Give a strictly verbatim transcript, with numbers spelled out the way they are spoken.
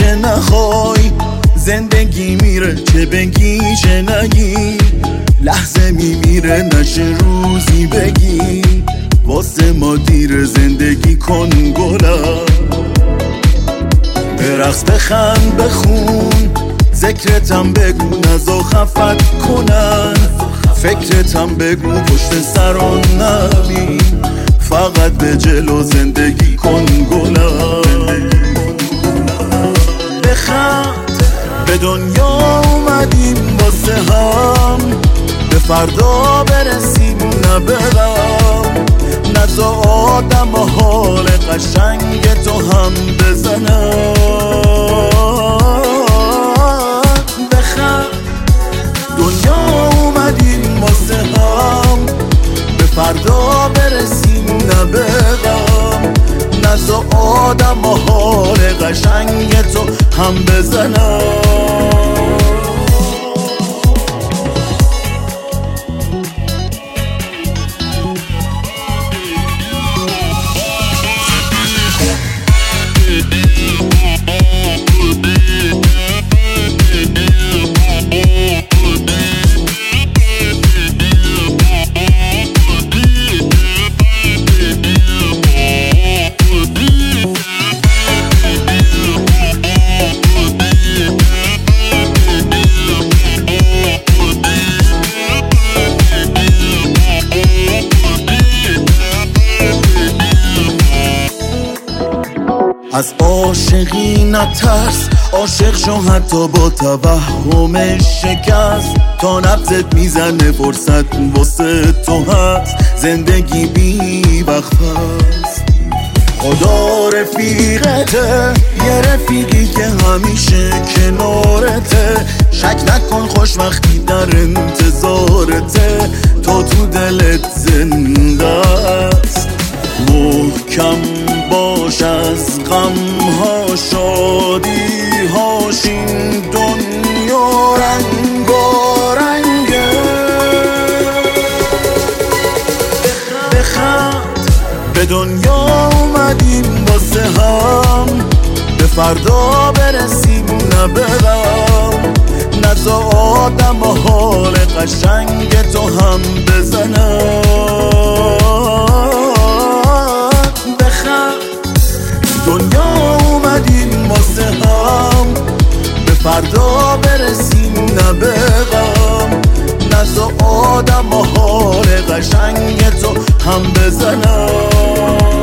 چه نخوای، زندگی میره چه بگی چه نگی، لحظه میمیره نشه روزی بگی، واسه ما دیر زندگی کن گلم. برقص بخند بخون، ذکرتم بگو نزا خفت کنن، فکرتم بگو پشت سران نبین، فقط به جلو زندگی کن گلم. بخند به دنیا اومدیم واسه هم، به فردا برسیم نه به غم، نزا آدم حال قشنگ تو هم بزنم. بخند دنیا اومدیم واسه هم، به فردا برسیم نه به غم، نزا آدم حال قشنگ تو هم بزنم. از عاشقی نترس، عاشق شو حتی با توهم شکست، تا نبضت میزنه فرصت واسه تو هست، زندگی بی وقت هست. خدا رفیقته، یه رفیقی که همیشه کنارته، شک نکن خوشبختی در انتظارته، تو تو دلت زنده است. محکم باش از غم ها شادی هاش، این دنیا رنگارنگه. بخند به دنیا اومدیم واسه هم، به فردا برسیم نه به غم، نزا آدم حال قشنگ تو هم بزنم. دنیا اومدیم واسه هم، به فردا برسیم نه به غم، نزا آدم حال قشنگ تو هم بزنم.